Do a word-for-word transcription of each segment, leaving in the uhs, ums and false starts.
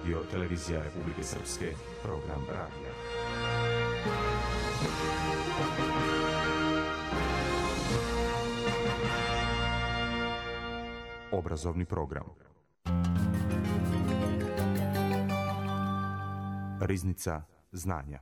Radio Televizija Republike Srpske, program radija. Obrazovni program. Riznica znanja.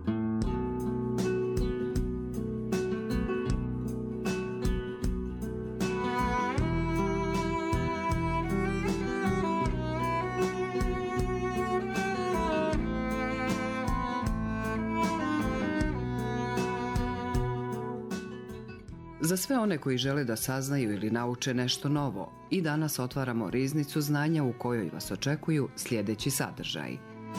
Za sve one koji žele da saznaju ili nauče nešto novo, i danas otvaramo riznicu znanja u kojoj vas očekuju sljedeći sadržaj.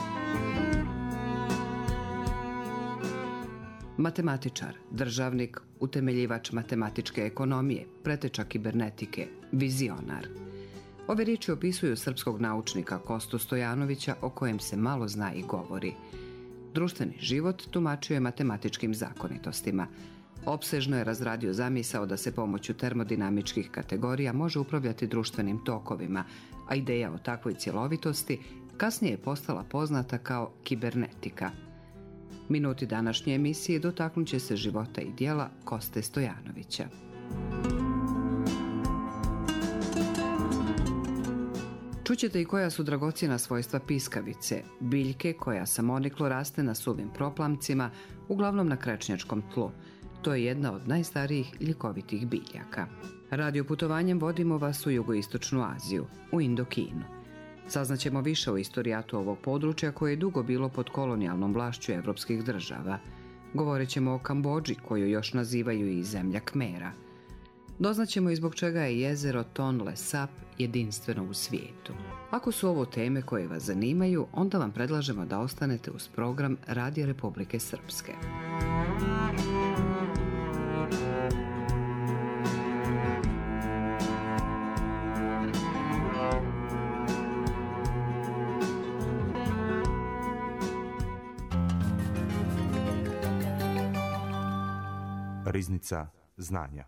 Matematičar, državnik, utemeljivač matematičke ekonomije, preteča kibernetike, vizionar. Ove riječi opisuju srpskog naučnika Kostu Stojanovića, o kojem se malo zna i govori. Društveni život tumačio je matematičkim zakonitostima. Opsežno je razradio zamisao da se pomoću termodinamičkih kategorija može upravljati društvenim tokovima, a ideja o takvoj cjelovitosti kasnije je postala poznata kao kibernetika. Minuti današnje emisije dotaknut će se života i djela Koste Stojanovića. Čućete i koja su dragocjena svojstva piskavice, biljke koja samoniklo raste na suvim proplamcima, uglavnom na krečnjačkom tlu. To je jedna od najstarijih ljekovitih biljaka. Radioputovanjem vodimo vas u jugoistočnu Aziju, u Indokinu. Saznaćemo više o istorijatu ovog područja koje je dugo bilo pod kolonijalnom vlašću evropskih država. Govorit ćemo o Kambodži, koju još nazivaju i zemlja Kmera. Doznaćemo i zbog čega je jezero Tonle Sap jedinstveno u svijetu. Ako su ovo teme koje vas zanimaju, onda vam predlažemo da ostanete uz program Radija Republike Srpske. Riznica znanja.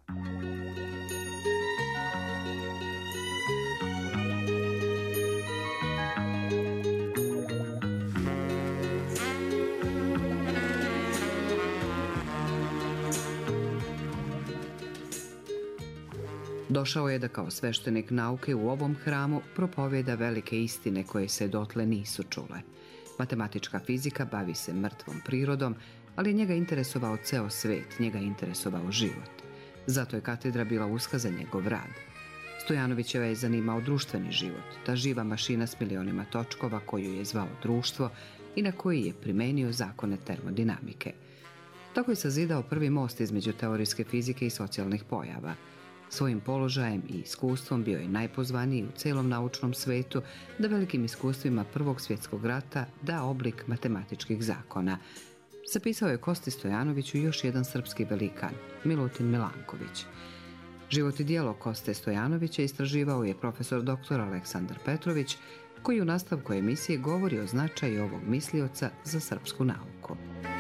Došao je da kao sveštenik nauke u ovom hramu propovjeda velike istine koje se dotle nisu čule. Matematička fizika bavi se mrtvom prirodom, ali njega interesovao ceo svet, njega interesovao život. Zato je katedra bila uska za njegov rad. Stojanovićeva je zanimao društveni život, ta živa mašina s milionima točkova koju je zvao društvo i na koji je primenio zakone termodinamike. Tako je sazidao prvi most između teorijske fizike i socijalnih pojava. Svojim položajem i iskustvom bio je najpozvaniji u celom naučnom svetu da velikim iskustvima Prvog svjetskog rata da oblik matematičkih zakona. Zapisao je Kosti Stojanoviću još jedan srpski velikan, Milutin Milanković. Život i djelo Koste Stojanovića istraživao je profesor doktor Aleksandar Petrović, koji u nastavku emisije govori o značaju ovog mislioca za srpsku nauku.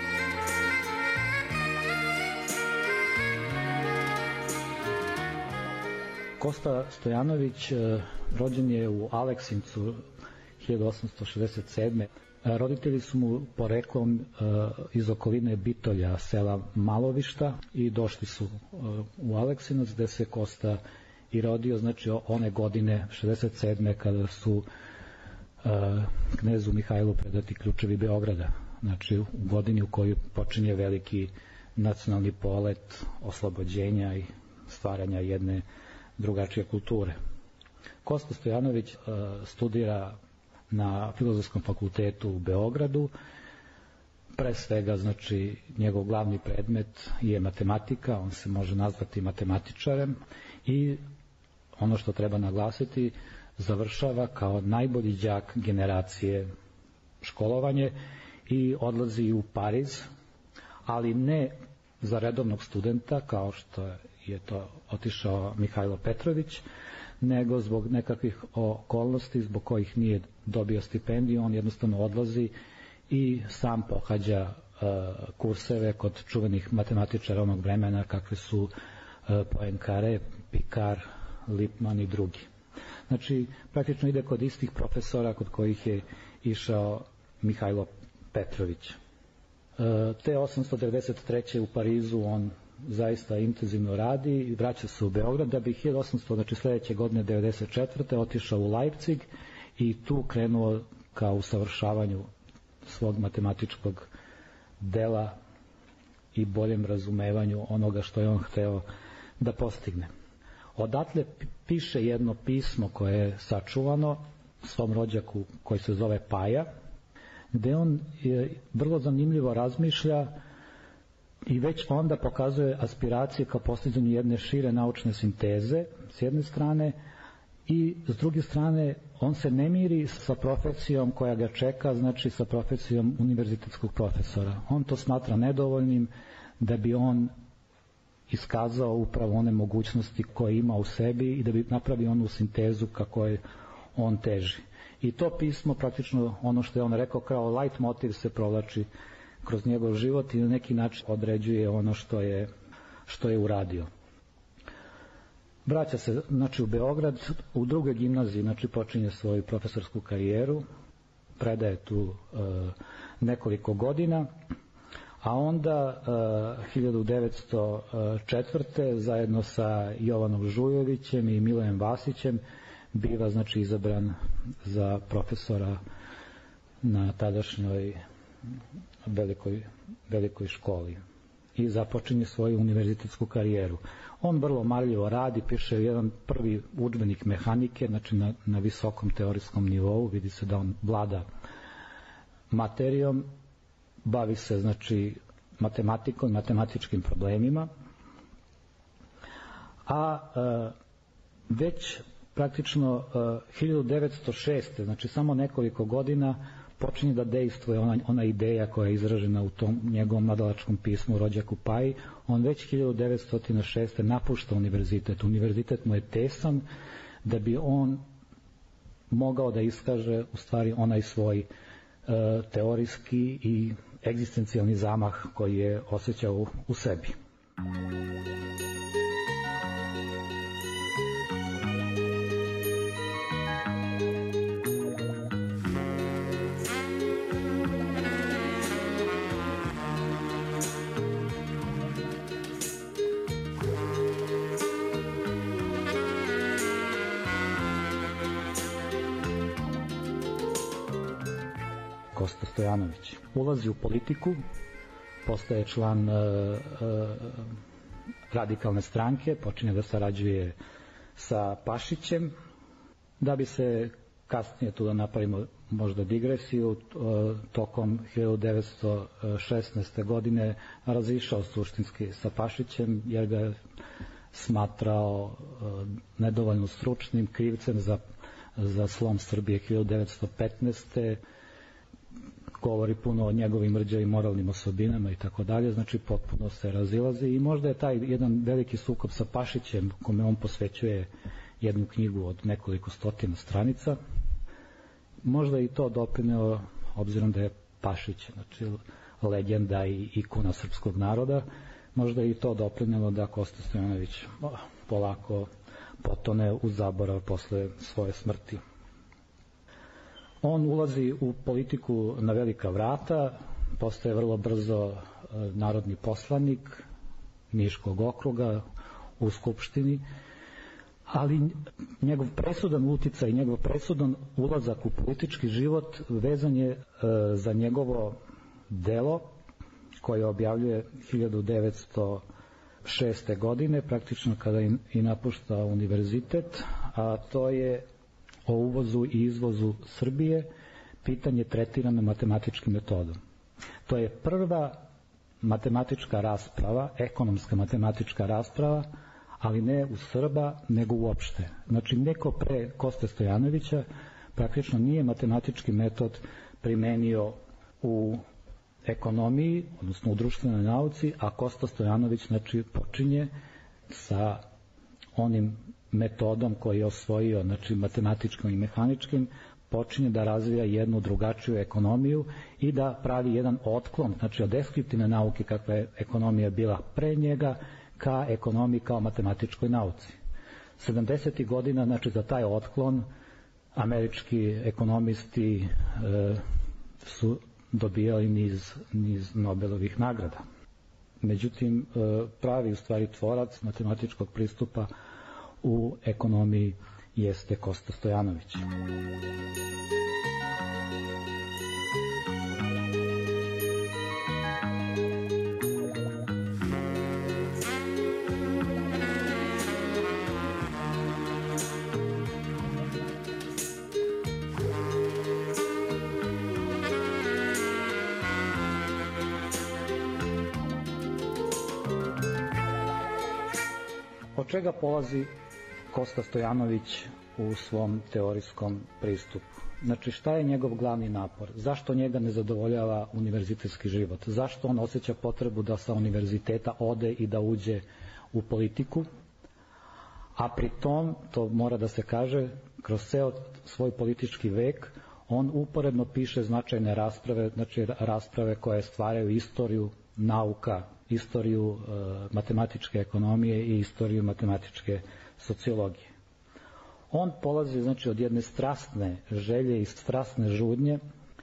Kosta Stojanović rođen je u Aleksincu hiljadu osamsto šezdeset sedme. Roditelji su mu poreklom iz okoline Bitolja, sela Malovišta, i došli su u Aleksinac, gde se Kosta i rodio, znači one godine šezdeset sedme kada su knezu Mihajlu predati ključevi Beograda, znači u godini u kojoj počinje veliki nacionalni polet oslobođenja i stvaranja jedne drugačije kulture. Kosta Stojanović studira na Filozofskom fakultetu u Beogradu. Pre svega, znači, njegov glavni predmet je matematika, on se može nazvati matematičarem i ono što treba naglasiti, završava kao najbolji đak generacije školovanje i odlazi u Pariz, ali ne za redovnog studenta kao što je to otišao Mihajlo Petrović, nego zbog nekakvih okolnosti zbog kojih nije dobio stipendiju. On jednostavno odlazi i sam pohađa uh, kurseve kod čuvenih matematičara onog vremena kakve su uh, Poincaré, Picard, Lippmann i drugi. Znači, praktično ide kod istih profesora kod kojih je išao Mihajlo Petrović. E, te osamsto devedeset treće. u Parizu on zaista intenzivno radi i vraća se u Beograd, da bi hiljadu osamsto, znači sledeće godine devedeset četvrte. otišao u Leipzig i tu krenuo ka usavršavanju svog matematičkog dela i boljem razumevanju onoga što je on hteo da postigne. Odatle piše jedno pismo koje je sačuvano svom rođaku koji se zove Paja, gde on je vrlo zanimljivo razmišlja i već onda pokazuje aspiracije ka postizanju jedne šire naučne sinteze s jedne strane, i s druge strane on se ne miri sa profesijom koja ga čeka, znači sa profesijom univerzitetskog profesora. On to smatra nedovoljnim da bi on iskazao upravo one mogućnosti koje ima u sebi i da bi napravio onu sintezu kako je on teži. I to pismo, praktično ono što je on rekao kao light motiv, se provlači kroz njegov život i na neki način određuje ono što je, što je uradio. Vraća se, znači, u Beograd, u drugoj gimnaziji, znači počinje svoju profesorsku karijeru, predaje tu e, nekoliko godina, a onda e, hiljadu devetsto četvrte. zajedno sa Jovanom Žujovićem i Milojem Vasićem biva, znači, izabran za profesora na tadašnjoj velikoj, velikoj školi i započinje svoju univerzitetsku karijeru. On vrlo marljivo radi, piše jedan prvi udžbenik mehanike, znači na, na visokom teorijskom nivou, vidi se da on vlada materijom, bavi se, znači, matematikom, matematičkim problemima, a e, već praktično e, hiljadu devetsto šeste. znači samo nekoliko godina, počinje da dejstvuje ona, ona ideja koja je izražena u tom njegovom nadalačkom pismu Rođaku Paji. On već hiljadu devetsto šeste. napušta univerzitet. Univerzitet mu je tesan da bi on mogao da iskaže u stvari onaj svoj e, teorijski i egzistencijalni zamah koji je osjećao u, u sebi. Kosta Stojanović ulazi u politiku, postaje član e, e, radikalne stranke, počinje da sarađuje sa Pašićem, da bi se kasnije, tu da napravimo možda digresiju, e, tokom hiljadu devetsto šesnaeste. godine razišao suštinski sa Pašićem, jer ga je smatrao e, nedovoljno stručnim, krivcem za, za slom Srbije hiljadu devetsto petnaeste. govori puno o njegovim rđavim moralnim osobinama i tako dalje, znači potpuno se razilazi i možda je taj jedan veliki sukob sa Pašićem, kome on posvećuje jednu knjigu od nekoliko stotina stranica, možda i to doprineo, obzirom da je Pašić, znači legenda i ikona srpskog naroda, možda i to doprinelo da Kosta Stojanović polako potone u zaborav posle svoje smrti. On ulazi u politiku na velika vrata, postaje vrlo brzo narodni poslanik Niškog okruga u Skupštini, ali njegov presudan uticaj i njegov presudan ulazak u politički život vezan je za njegovo delo koje objavljuje hiljadu devetsto šeste. godine, praktično kada i napušta univerzitet, a to je o uvozu i izvozu Srbije, pitanje tretirano matematičkim metodom. To je prva matematička rasprava, ekonomska matematička rasprava, ali ne u Srba, nego uopšte. Znači, neko pre Koste Stojanovića praktično nije matematički metod primenio u ekonomiji, odnosno u društvenoj nauci, a Kosta Stojanović, znači, počinje sa onim metodom koji je osvojio, znači matematičkim i mehaničkim, počinje da razvija jednu drugačiju ekonomiju i da pravi jedan otklon, znači od deskriptivne nauke kakva je ekonomija bila pre njega, ka ekonomiji kao matematičkoj nauci. sedamdesetih godina, znači za taj otklon, američki ekonomisti e, su dobijali niz, niz Nobelovih nagrada. Međutim, e, pravi u stvari tvorac matematičkog pristupa u ekonomiji jeste Kosta Stojanović. Od čega polazi Kosta Stojanović u svom teorijskom pristupu? Znači, šta je njegov glavni napor? Zašto njega ne zadovoljava univerzitetski život? Zašto on osjeća potrebu da sa univerziteta ode i da uđe u politiku? A pri tom, to mora da se kaže, kroz ceo svoj politički vek, on uporedno piše značajne rasprave, znači rasprave koje stvaraju istoriju nauka, istoriju e, matematičke ekonomije i istoriju matematičke sociologije. On polazi, znači, od jedne strasne želje i strasne žudnje,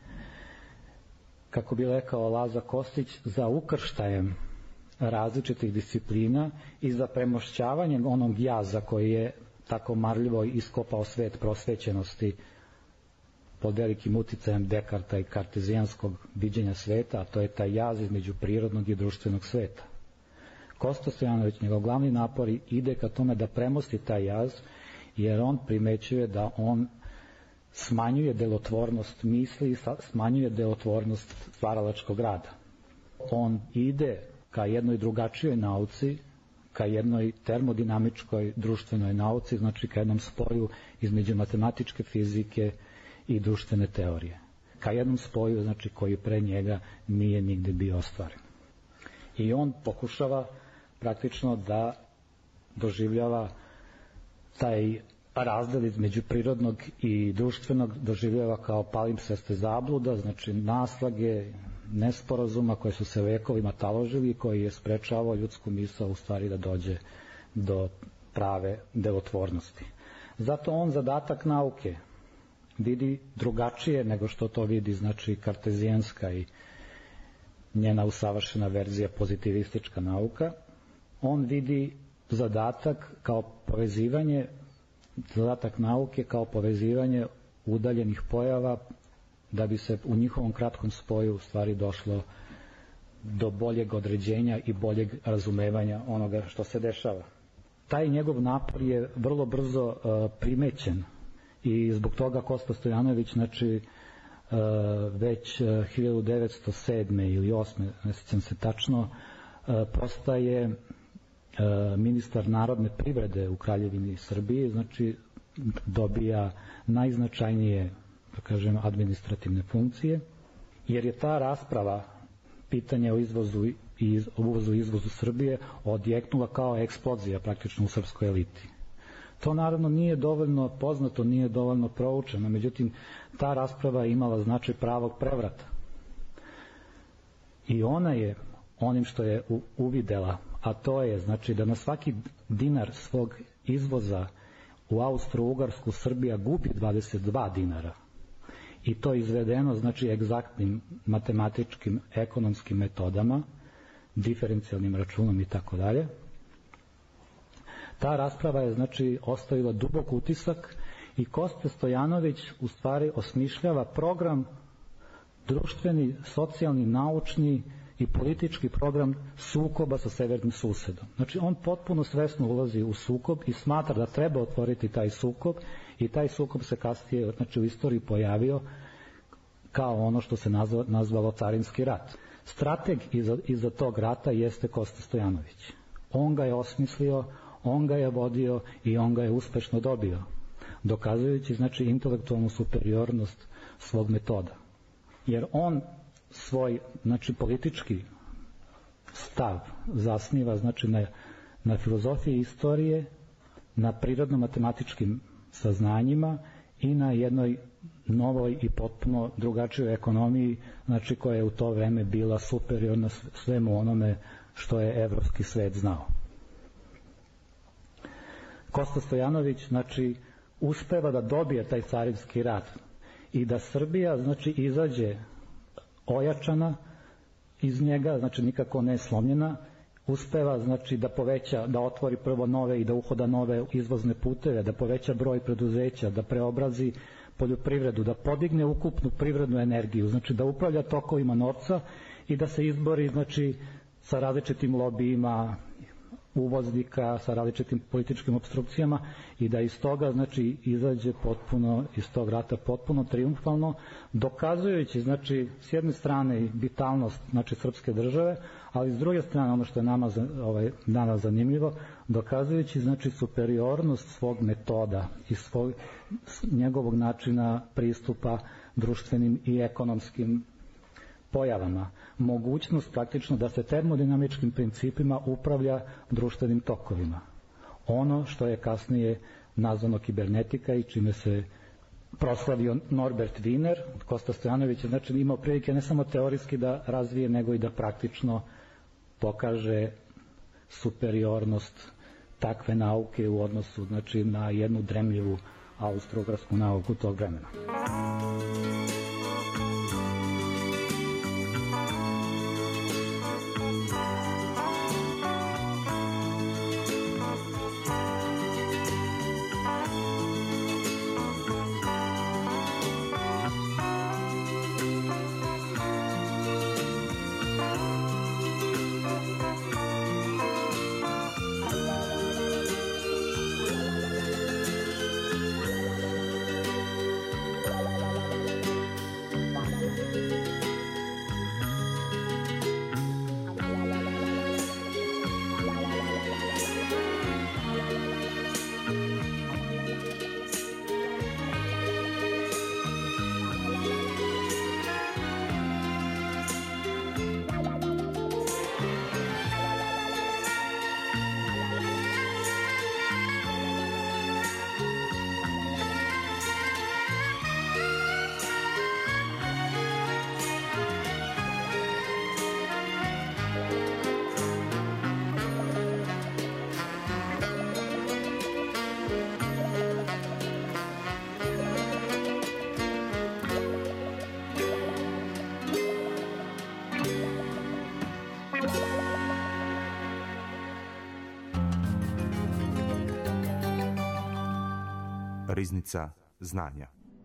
kako bi rekao Laza Kostić, za ukrštajem različitih disciplina i za premošćavanjem onog jaza koji je tako marljivo iskopao svet prosvećenosti pod velikim uticajem Dekarta i kartezijanskog viđenja sveta, a to je taj jaz između prirodnog i društvenog sveta. Kosta Stojanović, njegov glavni napor ide ka tome da premosti taj jaz, jer on primećuje da on smanjuje delotvornost misli i smanjuje delotvornost stvaralačkog rada. On ide ka jednoj drugačijoj nauci, ka jednoj termodinamičkoj društvenoj nauci, znači ka jednom spoju između matematičke fizike i društvene teorije. Ka jednom spoju, znači, koji pre njega nije nigde bio ostvaren. I on pokušava praktično da doživljava taj razdel između prirodnog i društvenog, doživljava kao palimpseste zabluda, znači naslage, nesporazuma koje su se vekovima taložili i koji je sprečavao ljudsku misao u stvari da dođe do prave delotvornosti. Zato on zadatak nauke vidi drugačije nego što to vidi, znači, kartezijanska i njena usavršena verzija pozitivistička nauka. On vidi zadatak kao povezivanje, zadatak nauke kao povezivanje udaljenih pojava da bi se u njihovom kratkom spoju u stvari došlo do boljeg određenja i boljeg razumevanja onoga što se dešava. Taj njegov napor je vrlo brzo uh, primećen i zbog toga Kosta Stojanović, znači, uh, već uh, hiljadu devetsto sedme ili osme, ne sjećam se tačno, uh, postaje uh, ministar narodne privrede u Kraljevini Srbiji, znači dobija najznačajnije, da kažem, administrativne funkcije, jer je ta rasprava, pitanje o izvozu i uvozu i izvozu Srbije, odjeknula kao eksplozija praktično u srpskoj eliti. To naravno nije dovoljno poznato, nije dovoljno proučeno, međutim ta rasprava je imala značaj pravog prevrata. I ona je onim što je uvidela, a to je, znači, da na svaki dinar svog izvoza u Austro-Ugarsku Srbija gubi dvadeset dva dinara. I to je izvedeno, znači, egzaktnim matematičkim, ekonomskim metodama, diferencijalnim računom i tako dalje. Ta rasprava je, znači, ostavila dubok utisak i Kosta Stojanović u stvari osmišljava program društveni, socijalni, naučni i politički program sukoba sa severnim susedom. Znači, on potpuno svesno ulazi u sukob i smatra da treba otvoriti taj sukob i taj sukob se kasnije, znači, u istoriji pojavio kao ono što se nazva, nazvalo carinski rat. Strateg iza, iza tog rata jeste Kosta Stojanović. On ga je osmislio, on ga je vodio i on ga je uspešno dobio, dokazujući, znači, intelektualnu superiornost svog metoda. Jer on svoj, znači, politički stav zasniva, znači, na, na filozofiji istorije, na prirodno-matematičkim saznanjima i na jednoj novoj i potpuno drugačijoj ekonomiji, znači, koja je u to vreme bila superiorna svemu onome što je evropski svet znao. Kosta Stojanović, znači, uspeva da dobije taj carinski rat i da Srbija, znači, izađe ojačana iz njega, znači nikako ne slomljena, uspeva, znači, da poveća, da otvori prvo nove i da uhoda nove izvozne puteve, da poveća broj preduzeća, da preobrazi poljoprivredu, da podigne ukupnu privrednu energiju, znači da upravlja tokovima novca i da se izbori, znači, sa različitim lobijima uvoznika, sa različitim političkim obstrukcijama i da iz toga, znači, izađe potpuno, iz tog rata potpuno triumfalno, dokazujući, znači, s jedne strane vitalnost, znači, srpske države, ali s druge strane, ono što je nama ovaj, danas zanimljivo, dokazujući, znači, superiornost svog metoda i svog, njegovog načina pristupa društvenim i ekonomskim pojavama, mogućnost praktično da se termodinamičkim principima upravlja društvenim tokovima. Ono što je kasnije nazvano kibernetika i čime se proslavio Norbert Wiener, Kosta Stojanović je, znači, imao prilike ne samo teorijski da razvije, nego i da praktično pokaže superiornost takve nauke u odnosu, znači, na jednu dremljivu austro-ugarsku nauku tog vremena. Riznica znanja.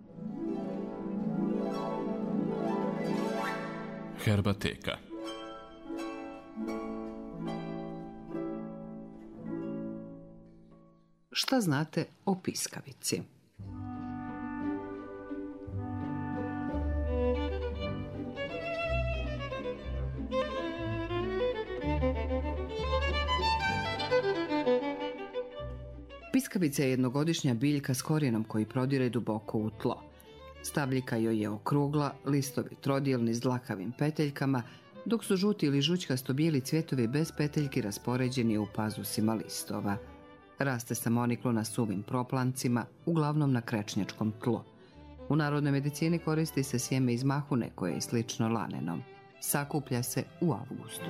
Herbateka. Šta znate o piskavici? Piskavica je jednogodišnja biljka s korijenom koji prodire duboko u tlo. Stavljika joj je okrugla, listovi trodjelni s dlakavim peteljkama, dok su žuti ili žućkasto bijeli cvjetovi bez peteljki raspoređeni u pazusima listova. Raste samoniklo na suvim proplancima, uglavnom na krečnjačkom tlu. U narodnoj medicini koristi se sjeme iz mahune koje je slično lanenom. Sakuplja se u avgustu.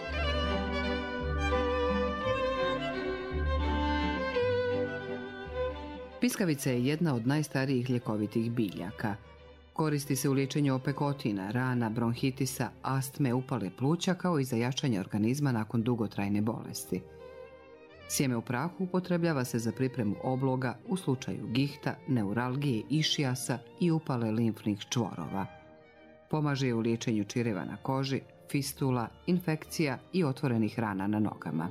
Piskavica je jedna od najstarijih ljekovitih biljaka. Koristi se u liječenju opekotina, rana, bronhitisa, astme, upale pluća kao i za jačanje organizma nakon dugotrajne bolesti. Sjeme u prahu upotrebljava se za pripremu obloga u slučaju gihta, neuralgije, išijasa i upale limfnih čvorova. Pomaže u liječenju čireva na koži, fistula, infekcija i otvorenih rana na nogama.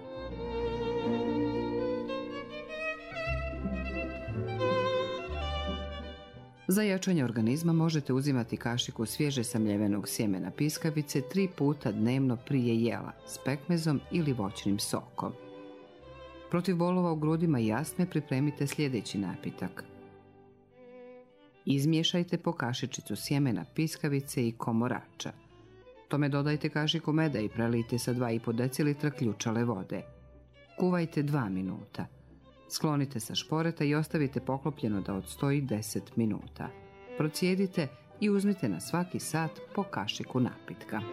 Za jačanje organizma možete uzimati kašiku svježe samljevenog sjemena piskavice tri puta dnevno prije jela s pekmezom ili voćnim sokom. Protiv bolova u grudima i astme pripremite sljedeći napitak. Izmiješajte po kašičicu sjemena piskavice i komorača. Tome dodajte kašiku meda i prelijte sa dva i po decilitra ključale vode. Kuvajte dva minuta. Sklonite sa šporeta i ostavite poklopljeno da odstoji deset minuta. Procijedite i uzmite na svaki sat po kašiku napitka.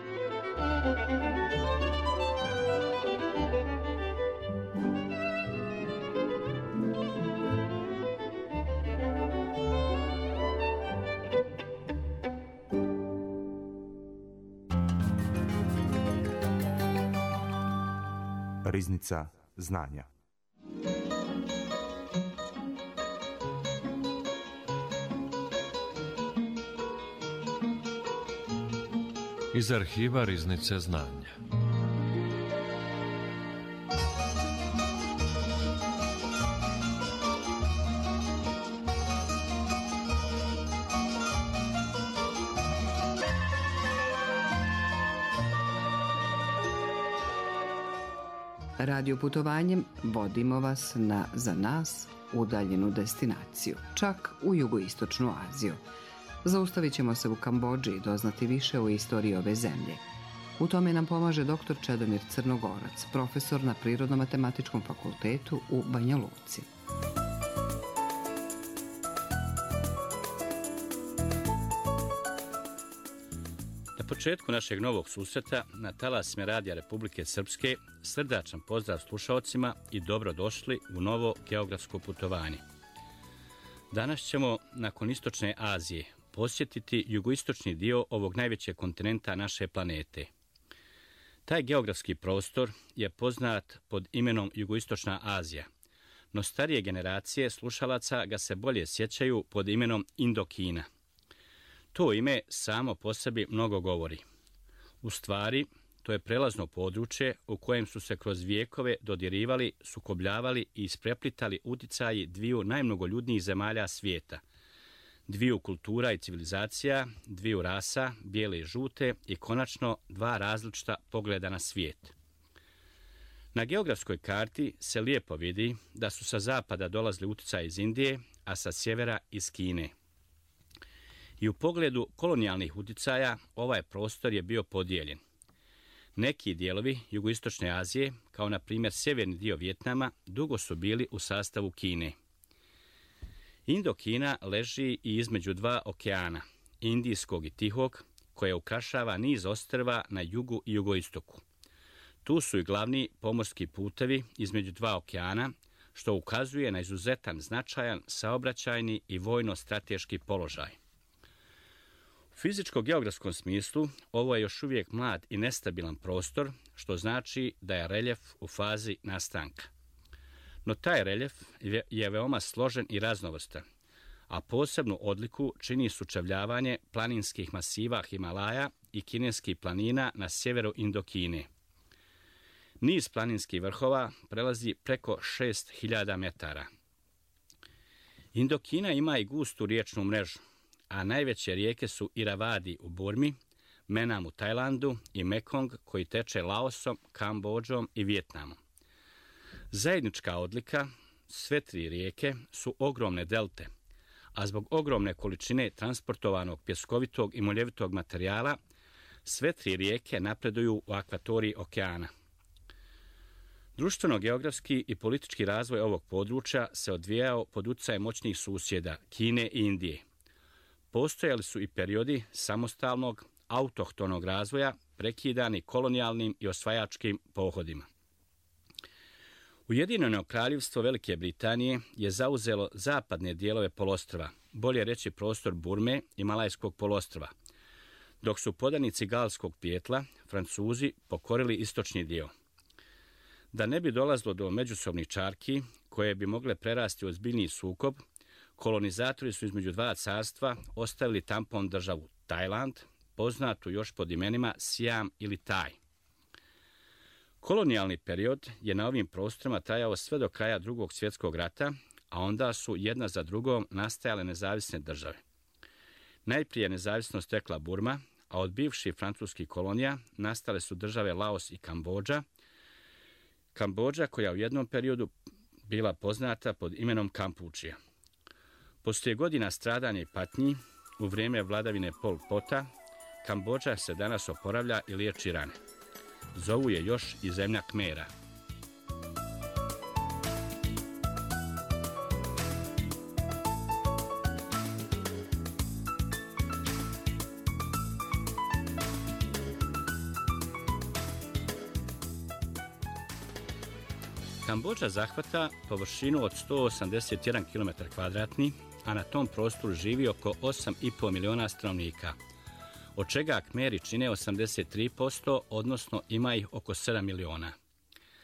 Riznica znanja. Iz arhiva Riznice znanja. Radio putovanjem vodimo vas na za nas udaljenu destinaciju, čak u jugoistočnu Aziju. Zaustavit ćemo se u Kambodži i doznati više o istoriji ove zemlje. U tome nam pomaže doktor Čedomir Crnogorac, profesor na Prirodno-matematičkom fakultetu u Banja Luci. Na početku našeg novog susreta na talasima Radija Republike Srpske srdačan pozdrav slušaocima i dobrodošli u novo geografsko putovanje. Danas ćemo, nakon Istočne Azije, posjetiti jugoistočni dio ovog najvećeg kontinenta naše planete. Taj geografski prostor je poznat pod imenom Jugoistočna Azija, no starije generacije slušalaca ga se bolje sjećaju pod imenom Indokina. To ime samo po sebi mnogo govori. U stvari, to je prelazno područje u kojem su se kroz vijekove dodirivali, sukobljavali i ispreplitali uticaji dviju najmnogoljudnijih zemalja svijeta, dviju kultura i civilizacija, dviju rasa, bijele i žute i konačno dva različita pogleda na svijet. Na geografskoj karti se lijepo vidi da su sa zapada dolazili uticaji iz Indije, a sa sjevera iz Kine. I u pogledu kolonijalnih uticaja ovaj prostor je bio podijeljen. Neki dijelovi jugoistočne Azije, kao na primjer sjeverni dio Vijetnama, dugo su bili u sastavu Kine. Indokina leži i između dva okeana, Indijskog i Tihog, koje ukrašava niz ostrva na jugu i jugoistoku. Tu su i glavni pomorski putevi između dva okeana, što ukazuje na izuzetan značajan saobraćajni i vojno-strateški položaj. U fizičko-geografskom smislu ovo je još uvijek mlad i nestabilan prostor, što znači da je reljef u fazi nastanka. No taj reljef je veoma složen i raznovrstan, a posebnu odliku čini sučevljavanje planinskih masiva Himalaja i kineskih planina na sjeveru Indokine. Niz planinskih vrhova prelazi preko šest hiljada metara. Indokina ima i gustu riječnu mrežu, a najveće rijeke su Iravadi u Burmi, Menam u Tajlandu i Mekong koji teče Laosom, Kambodžom i Vijetnamom. Zajednička odlika sve tri rijeke su ogromne delte, a zbog ogromne količine transportovanog pjeskovitog i moljevitog materijala sve tri rijeke napreduju u akvatoriji okeana. Društveno-geografski i politički razvoj ovog područja se odvijao pod utjecajem moćnih susjeda Kine i Indije. Postojali su i periodi samostalnog, autohtonog razvoja prekidani kolonijalnim i osvajačkim pohodima. Ujedinjeno kraljevstvo Velike Britanije je zauzelo zapadne dijelove poluostrva, bolje reći prostor Burme i Malajskog poluostrva, dok su podanici Galskog pijetla, Francuzi, pokorili istočni dio. Da ne bi dolazilo do međusobnih čarki, koje bi mogle prerasti u ozbiljniji sukob, kolonizatori su između dva carstva ostavili tampon državu Tajland, poznatu još pod imenima Siam ili Taj. Kolonijalni period je na ovim prostorima trajao sve do kraja Drugog svjetskog rata, a onda su jedna za drugom nastajale nezavisne države. Najprije nezavisnost stekla Burma, a od bivših francuskih kolonija nastale su države Laos i Kambodža. Kambodža koja u jednom periodu bila poznata pod imenom Kampučija. Poslije godina stradanja i patnji, u vrijeme vladavine Pol Pota, Kambodža se danas oporavlja i liječi rane. Zovu je još i zemlja Kmera. Kambodža zahvata površinu od sto osamdeset jedan kilometar kvadratni, a na tom prostoru živi oko osam i pol miliona stanovnika, od čega Kmeri čine osamdeset tri posto, odnosno ima ih oko sedam miliona.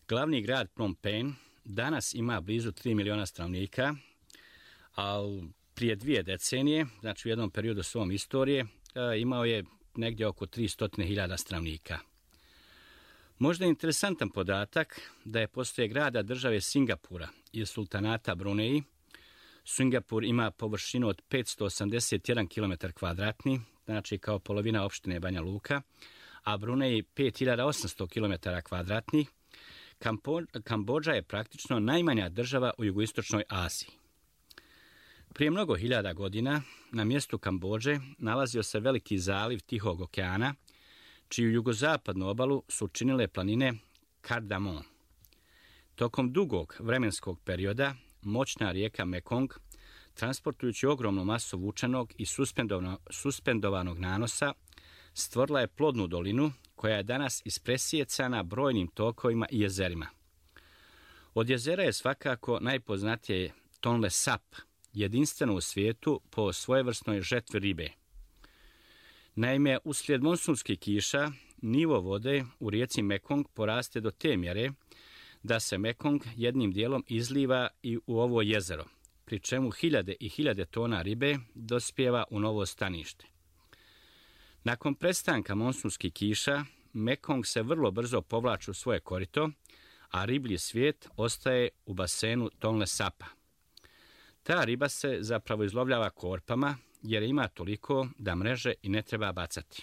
Glavni grad Phnom Penh danas ima blizu tri miliona stanovnika, a prije dvije decenije, znači u jednom periodu svom istorije, imao je negdje oko tristo hiljada stanovnika. Možda je interesantan podatak da je poslije grada države Singapura i sultanata Bruneji, Singapur ima površinu od petsto osamdeset jedan kilometar kvadratni, znači kao polovina opštine Banja Luka, a Bruneji pet hiljada osamsto kilometara kvadratnih. Kambodža je praktično najmanja država u jugoistočnoj Aziji. Prije mnogo hiljada godina na mjestu Kambodže nalazio se veliki zaliv Tihog okeana, čiju jugozapadnu obalu su činile planine Kardamon. Tokom dugog vremenskog perioda moćna rijeka Mekong, transportujući ogromnu masu vučanog i suspendovanog nanosa, stvorila je plodnu dolinu koja je danas ispresijecana brojnim tokovima i jezerima. Od jezera je svakako najpoznatije Tonle Sap, jedinstveno u svijetu po svojevrsnoj žetvi ribe. Naime, uslijed monsunskih kiša, nivo vode u rijeci Mekong poraste do te mjere da se Mekong jednim dijelom izliva i u ovo jezero, pri čemu hiljade i hiljade tona ribe dospijeva u novo stanište. Nakon prestanka monsunskih kiša, Mekong se vrlo brzo povlači u svoje korito, a riblji svijet ostaje u basenu Tonle Sapa. Ta riba se zapravo izlovljava korpama, jer ima toliko da mreže i ne treba bacati.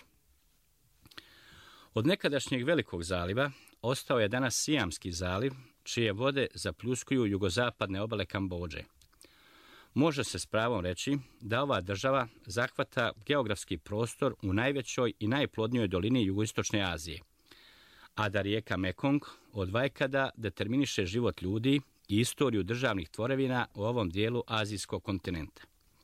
Od nekadašnjeg velikog zaliva ostao je danas Sijamski zaliv, čije vode zapljuskuju jugozapadne obale Kambodže. Može se s pravom reći da ova država zahvata geografski prostor u najvećoj i najplodnijoj dolini jugoistočne Azije, a da rijeka Mekong od vajkada determiniše život ljudi i istoriju državnih tvorevina u ovom dijelu azijskog kontinenta.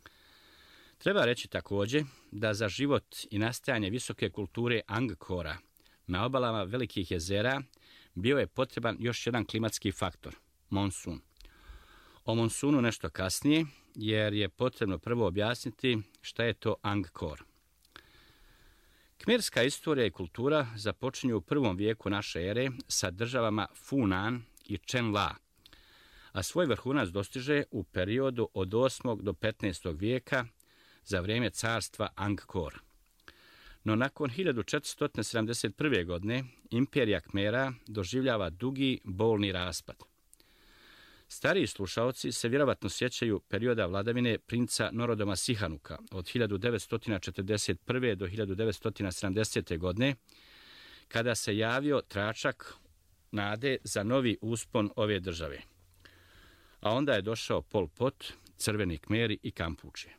Treba reći također da za život i nastajanje visoke kulture Angkora na obalama velikih jezera bio je potreban još jedan klimatski faktor – monsun. O monsunu nešto kasnije, jer je potrebno prvo objasniti šta je to Angkor. Khmerska istorija i kultura započinju u prvom vijeku naše ere sa državama Funan i Čenla, a svoj vrhunac dostiže u periodu od osmog do petnaestog vijeka za vrijeme carstva Angkor. No nakon hiljadu četiristo sedamdeset prve. godine imperija Khmera doživljava dugi, bolni raspad. Stariji slušaoci se vjerovatno sjećaju perioda vladavine princa Norodoma Sihanuka od hiljadu devetsto četrdeset prve. do hiljadu devetsto sedamdesete. godine, kada se javio tračak nade za novi uspon ove države. A onda je došao Pol Pot, Crveni Khmeri i Kampučije.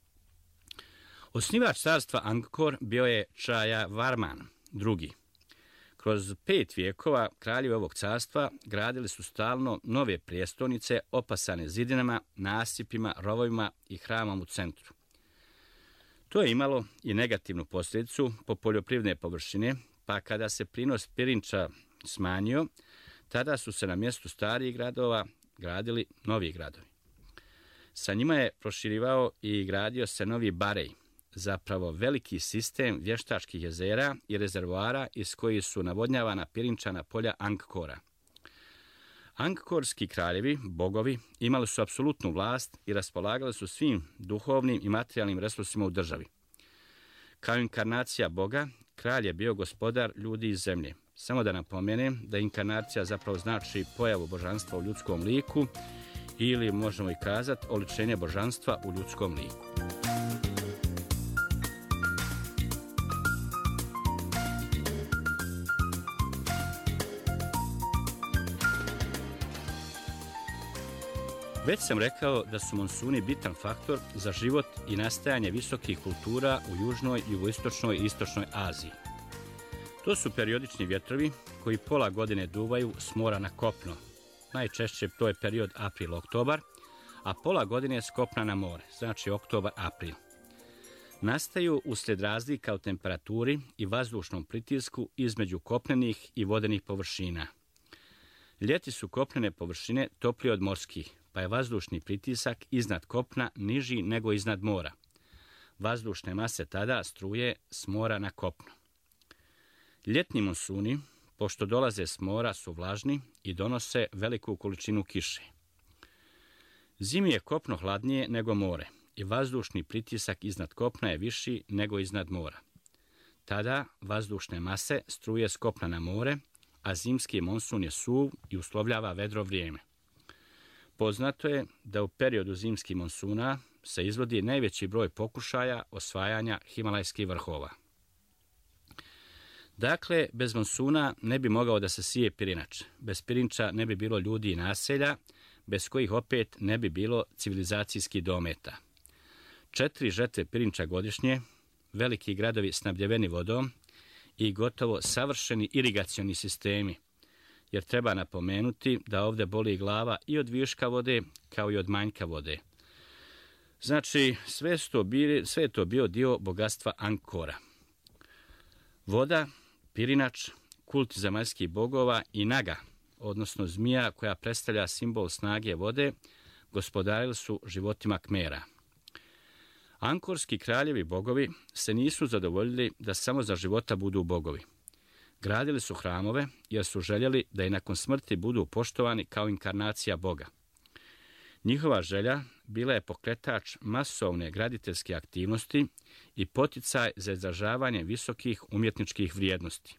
Osnivač carstva Angkor bio je Čaja Varman drugi. Kroz pet vijekova kraljevi ovog carstva gradili su stalno nove prijestolnice opasane zidinama, nasipima, rovovima i hramom u centru. To je imalo i negativnu posljedicu po poljoprivredne površine, pa kada se prinos pirinča smanjio, tada su se na mjestu starijih gradova gradili novi gradovi. Sa njima je proširivao i gradio se novi Barej, zapravo veliki sistem vještačkih jezera i rezervoara iz kojih su navodnjavana pirinčana polja Angkora. Angkorski kraljevi, bogovi, imali su apsolutnu vlast i raspolagali su svim duhovnim i materijalnim resursima u državi. Kao inkarnacija boga, kralj je bio gospodar ljudi iz zemlje. Samo da napomenem da inkarnacija zapravo znači pojavu božanstva u ljudskom liku ili možemo i kazati oličenje božanstva u ljudskom liku. Već sam rekao da su monsuni bitan faktor za život i nastajanje visokih kultura u južnoj, jugoistočnoj i istočnoj Aziji. To su periodični vjetrovi koji pola godine duvaju s mora na kopno. Najčešće to je period april-oktobar, a pola godine s kopna na more, znači oktobar-april. Nastaju uslijed razlika u temperaturi i vazdušnom pritisku između kopnenih i vodenih površina. Ljeti su kopnene površine toplije od morskih, pa je vazdušni pritisak iznad kopna niži nego iznad mora. Vazdušne mase tada struje s mora na kopno. Ljetni monsuni pošto dolaze s mora, su vlažni i donose veliku količinu kiše. Zimi je kopno hladnije nego more i vazdušni pritisak iznad kopna je viši nego iznad mora. Tada vazdušne mase struje s kopna na more, a zimski monsun je suv i uslovljava vedro vrijeme. Poznato je da u periodu zimskih monsuna se izvodi najveći broj pokušaja osvajanja Himalajskih vrhova. Dakle, bez monsuna ne bi mogao da se sije pirinač. Bez pirinča ne bi bilo ljudi i naselja, bez kojih opet ne bi bilo civilizacijskih dometa. Četiri žetve pirinča godišnje, veliki gradovi snabdjeveni vodom i gotovo savršeni irigacioni sistemi, jer treba napomenuti da ovdje boli glava i od viška vode kao i od manjka vode. Znači, sve, to bili, sve je to bio dio bogatstva Angkora. Voda, pirinač, kult zemaljskih bogova i naga, odnosno zmija koja predstavlja simbol snage vode, gospodarili su životima Kmera. Angkorski kraljevi bogovi se nisu zadovoljili da samo za života budu bogovi. Gradili su hramove jer su željeli da i nakon smrti budu poštovani kao inkarnacija Boga. Njihova želja bila je pokretač masovne graditeljske aktivnosti i poticaj za izražavanje visokih umjetničkih vrijednosti.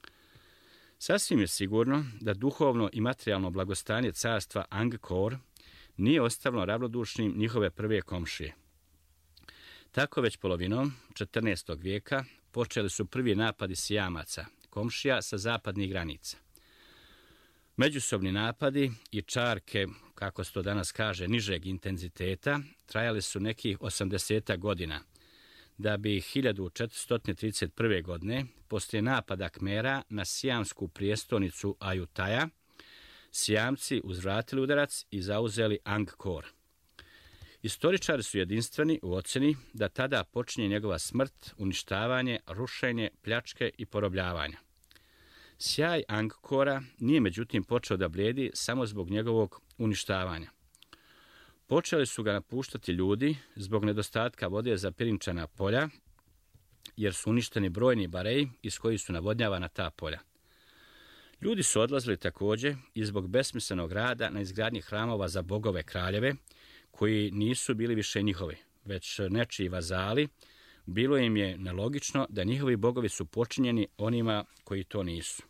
Sasvim je sigurno da duhovno i materijalno blagostanje carstva Angkor nije ostavilo ravnodušnim njihove prve komšije. Tako već polovinom četrnaestog vijeka počeli su prvi napadi Sijamaca, komšija sa zapadnih granica. Međusobni napadi i čarke, kako se to danas kaže, nižeg intenziteta, trajali su nekih osamdeset godina, da bi hiljadu četiristo trideset prve. godine, poslije napada Kmera na sijamsku prijestolnicu Ajutaja, Sijamci uzvratili udarac i zauzeli Angkor. Istoričari su jedinstveni u ocjeni da tada počinje njegova smrt, uništavanje, rušenje, pljačke i porobljavanja. Sjaj Angkora nije međutim počeo da blijedi samo zbog njegovog uništavanja. Počeli su ga napuštati ljudi zbog nedostatka vode za pirinčana polja, jer su uništeni brojni bareji iz kojih su navodnjavana ta polja. Ljudi su odlazili također i zbog besmislenog rada na izgradnji hramova za bogove kraljeve, koji nisu bili više njihovi, već nečiji vazali. Bilo im je nelogično da njihovi bogovi su počinjeni onima koji to nisu.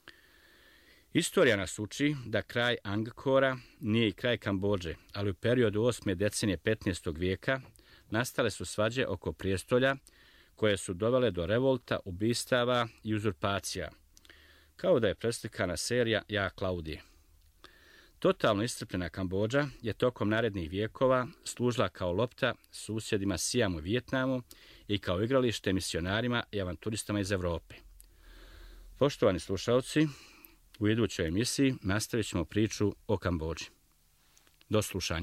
Istorija nas uči da kraj Angkora nije i kraj Kambodže, ali u periodu osme decenije petnaestog vijeka nastale su svađe oko prijestolja koje su dovele do revolta, ubistava i uzurpacija, kao da je preslikana serija Ja Klaudije. Totalno iscrpljena Kambodža je tokom narednih vijekova služila kao lopta susjedima Sijamu i Vijetnamu i kao igralište misionarima i avanturistama iz Europe. Poštovani slušalci, u idućoj emisiji nastavit ćemo priču o Kambodži. Do slušanja.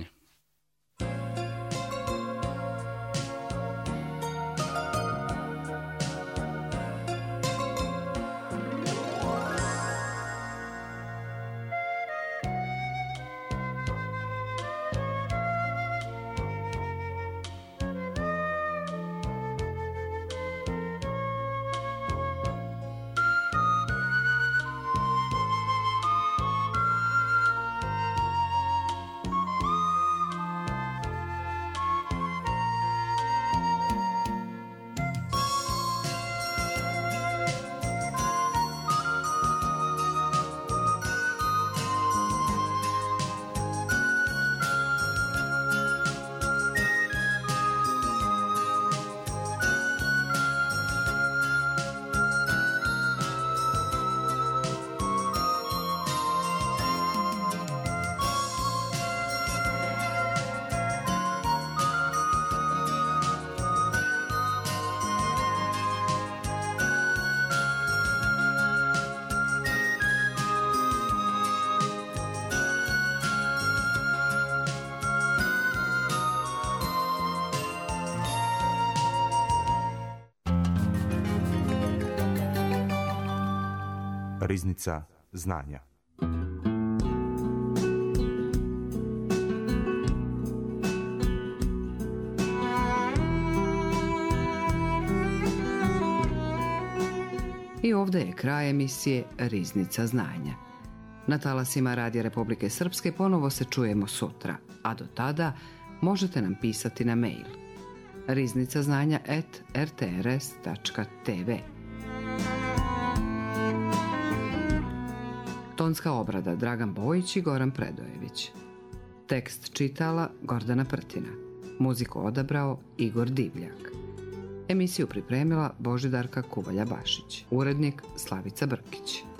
Riznica znanja. I ovdje je kraj emisije Riznica znanja. Na talasima Radija Republike Srpske ponovo se čujemo sutra, a do tada možete nam pisati na mail riznica znanja at r t r s tačka t v. Tonska obrada Dragan Bojić i Goran Predojević. Tekst čitala Gordana Prtina. Muziku odabrao Igor Divljak. Emisiju pripremila Božidarka Kuvalja-Bašić. Urednik Slavica Brkić.